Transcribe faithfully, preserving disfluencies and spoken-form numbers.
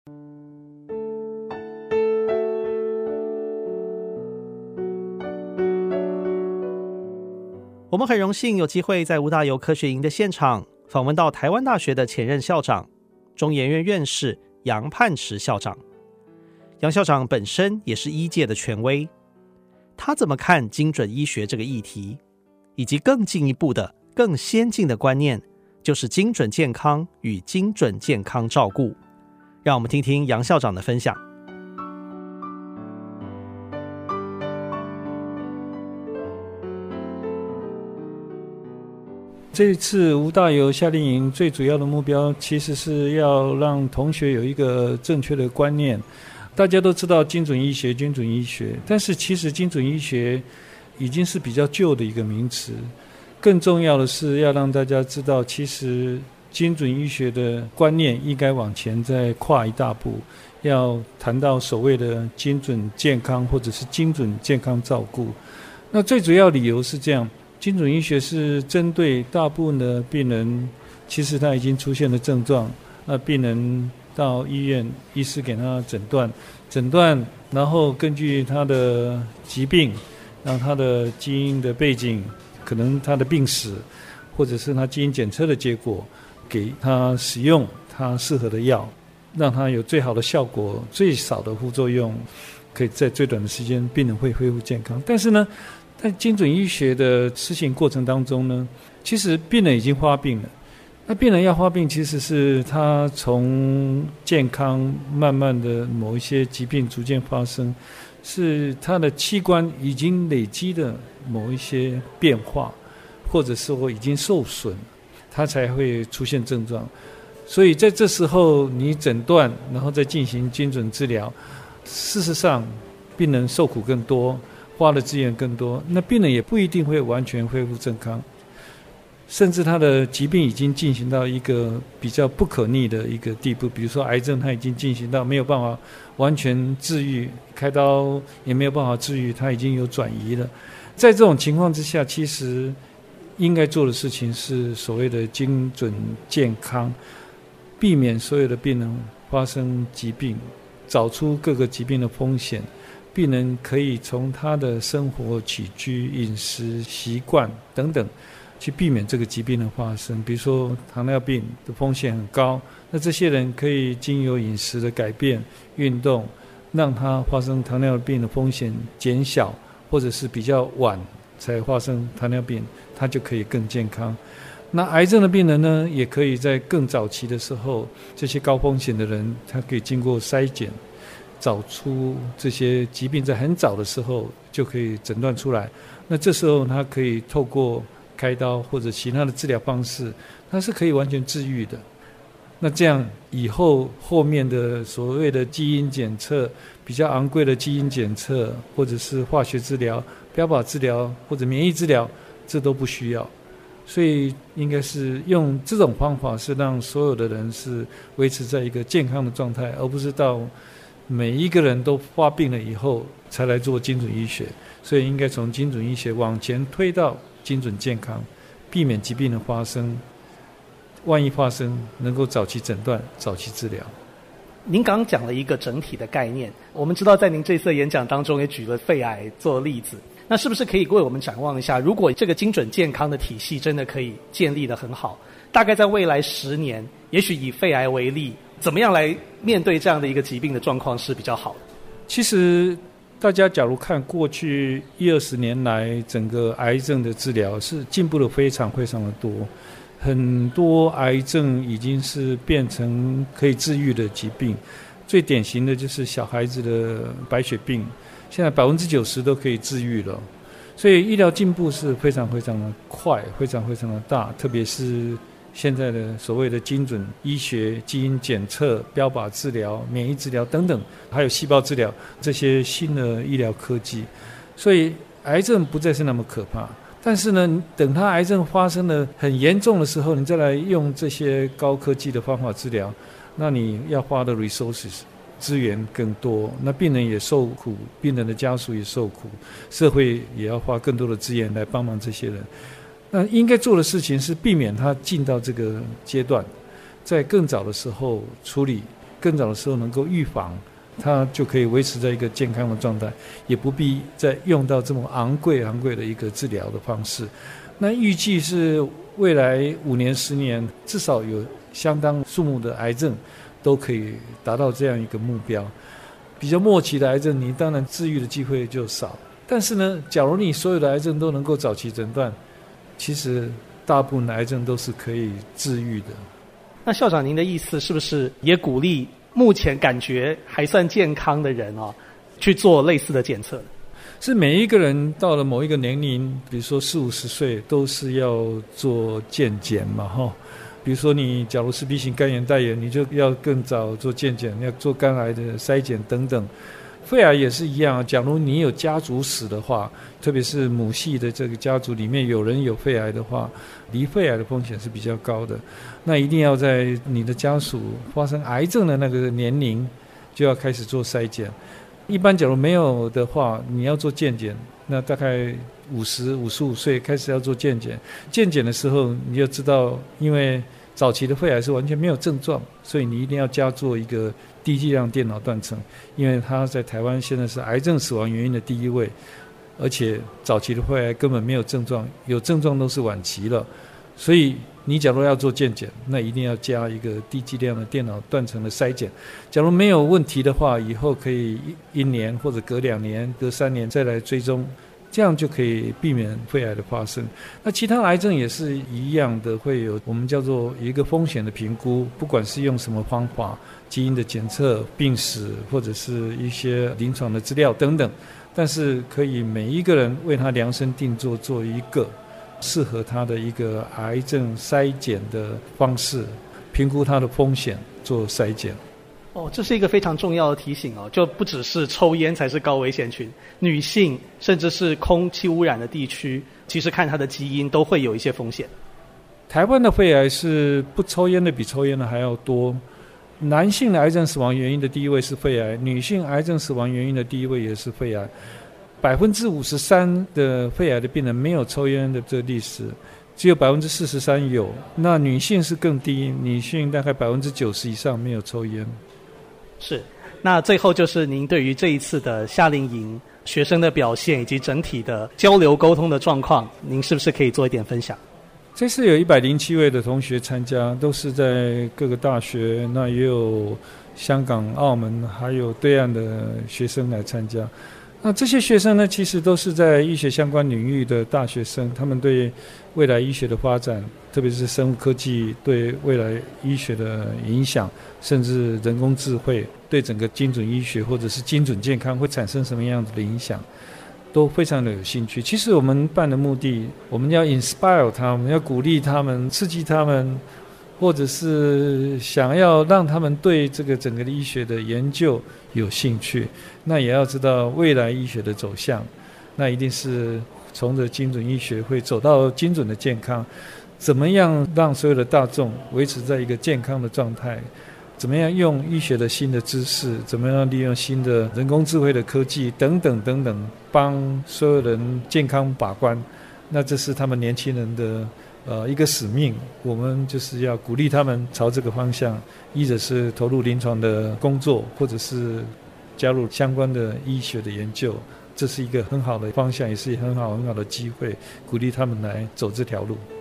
我们很荣幸有机会在吴大猷科学营的现场访问到台湾大学的前任校长、中研院院士杨泮池校长。杨校长本身也是医界的权威，他怎么看精准医学这个议题，以及更进一步的、更先进的观念，就是精准健康与精准健康照顾。让我们听听杨校长的分享。 这次吴大猷夏令营最主要的目标，其实是要让同学有一个正确的观念。大家都知道精准医学，精准医学，但是其实精准医学已经是比较旧的一个名词。更重要的是要让大家知道，其实精准医学的观念应该往前再跨一大步，要谈到所谓的精准健康或者是精准健康照顾。那最主要理由是这样，精准医学是针对大部分的病人，其实他已经出现了症状，那病人到医院，医师给他诊断，诊断，然后根据他的疾病，让他的基因的背景，可能他的病史，或者是他基因检测的结果，给他使用他适合的药，让他有最好的效果，最少的副作用，可以在最短的时间病人会恢复健康。但是呢，在精准医学的施行过程当中呢，其实病人已经发病了。那病人要发病，其实是他从健康慢慢的某一些疾病逐渐发生，是他的器官已经累积的某一些变化，或者说已经受损，他才会出现症状。所以在这时候你诊断，然后再进行精准治疗，事实上病人受苦更多，花的资源更多，那病人也不一定会完全恢复健康，甚至他的疾病已经进行到一个比较不可逆的一个地步，比如说癌症，他已经进行到没有办法完全治愈，开刀也没有办法治愈，他已经有转移了。在这种情况之下，其实应该做的事情是所谓的精准健康，避免所有的病人发生疾病，找出各个疾病的风险，病人可以从他的生活起居、饮食习惯等等去避免这个疾病的发生。比如说糖尿病的风险很高，那这些人可以经由饮食的改变、运动，让他发生糖尿病的风险减小，或者是比较晚才发生糖尿病，他就可以更健康。那癌症的病人呢，也可以在更早期的时候，这些高风险的人，他可以经过筛检，找出这些疾病，在很早的时候就可以诊断出来。那这时候他可以透过开刀或者其他的治疗方式，它是可以完全治愈的。那这样以后后面的所谓的基因检测，比较昂贵的基因检测，或者是化学治疗、标靶治疗或者免疫治疗，这都不需要。所以应该是用这种方法，是让所有的人是维持在一个健康的状态，而不是到每一个人都发病了以后才来做精准医学。所以应该从精准医学往前推到精准健康，避免疾病的发生，万一发生能够早期诊断、早期治疗。 您刚刚讲了一个整体的概念，我们知道在您这次的演讲当中也举了肺癌做例子，那是不是可以为我们展望一下，如果这个精准健康的体系真的可以建立得很好，大概在未来十年，也许以肺癌为例，怎么样来面对这样的一个疾病的状况是比较好的？ 其实大家假如看过去一二十年来，整个癌症的治疗是进步的非常非常的多，很多癌症已经是变成可以治愈的疾病。最典型的就是小孩子的白血病，现在百分之九十都可以治愈了。所以医疗进步是非常非常的快，非常非常的大，特别是现在的所谓的精准医学、基因检测、标靶治疗、免疫治疗等等，还有细胞治疗，这些新的医疗科技，所以癌症不再是那么可怕。但是呢，等它癌症发生的很严重的时候，你再来用这些高科技的方法治疗，那你要花的 resources 资源更多，那病人也受苦，病人的家属也受苦，社会也要花更多的资源来帮忙这些人。那应该做的事情是避免他进到这个阶段，在更早的时候处理， 更早的时候能够预防，它就可以维持在一个健康的状态，也不必再用到这么昂贵昂贵的一个治疗的方式。那预计是未来五年十年至少有相当数目的癌症都可以达到这样一个目标。比较末期的癌症，你当然治愈的机会就少，但是呢，假如你所有的癌症都能够早期诊断，其实大部分的癌症都是可以治愈的。 那校长，您的意思是不是也鼓励目前感觉还算健康的人哦，去做类似的检测？ 是每一个人到了某一个年龄，比如说四五十岁，都是要做健检嘛，哈。比如说你假如是 B 型肝炎带源，你就要更早做健检，要做肝癌的筛检等等。肺癌也是一样，假如你有家族史的话，特别是母系的这个家族里面有人有肺癌的话，离肺癌的风险是比较高的。那一定要在你的家属发生癌症的那个年龄就要开始做筛检。一般假如没有的话，你要做健检，那大概五十、五十五岁开始要做健检。健检的时候，你就知道，因为早期的肺癌是完全没有症状，所以你一定要加做一个低剂量电脑断层，因为它在台湾现在是癌症死亡原因的第一位，而且早期的肺癌根本没有症状，有症状都是晚期了。所以你假如要做健检，那一定要加一个低剂量的电脑断层的筛检。假如没有问题的话，以后可以一年或者隔两年、隔三年再来追踪，这样就可以避免肺癌的发生。那其他癌症也是一样的，会有我们叫做一个风险的评估，不管是用什么方法，基因的检测、病史或者是一些临床的资料等等，但是可以每一个人为他量身定做，做一个适合他的一个癌症筛检的方式，评估他的风险，做筛检。 哦，这是一个非常重要的提醒哦，就不只是抽烟才是高危险群，女性甚至是空气污染的地区，其实看它的基因都会有一些风险。 台湾的肺癌是不抽烟的比抽烟的还要多，男性的癌症死亡原因的第一位是肺癌，女性癌症死亡原因的第一位也是肺癌。百分之五十三的肺癌的病人没有抽烟的这个历史，只有百分之四十三有。那女性是更低，女性大概百分之九十以上没有抽烟。 是，那最后就是您对于这一次的夏令营学生的表现以及整体的交流沟通的状况，您是不是可以做一点分享？ 这次有一百零七位的同学参加，都是在各个大学，那也有香港、澳门还有对岸的学生来参加。那这些学生呢，其实都是在医学相关领域的大学生，他们对未来医学的发展，特别是生物科技对未来医学的影响，甚至人工智慧对整个精准医学或者是精准健康会产生什么样子的影响，都非常的有兴趣。其实我们办的目的，我们要 inspire 他们，要鼓励他们，刺激他们，或者是想要让他们对这个整个的医学的研究有兴趣。那也要知道未来医学的走向，那一定是从着精准医学会走到精准的健康。怎么样让所有的大众维持在一个健康的状态，怎么样用医学的新的知识，怎么样利用新的人工智慧的科技等等等等，帮所有人健康把关。那这是他们年轻人的呃一个使命，我们就是要鼓励他们朝这个方向，一者是投入临床的工作，或者是加入相关的医学的研究，这是一个很好的方向，也是很好很好的机会，鼓励他们来走这条路。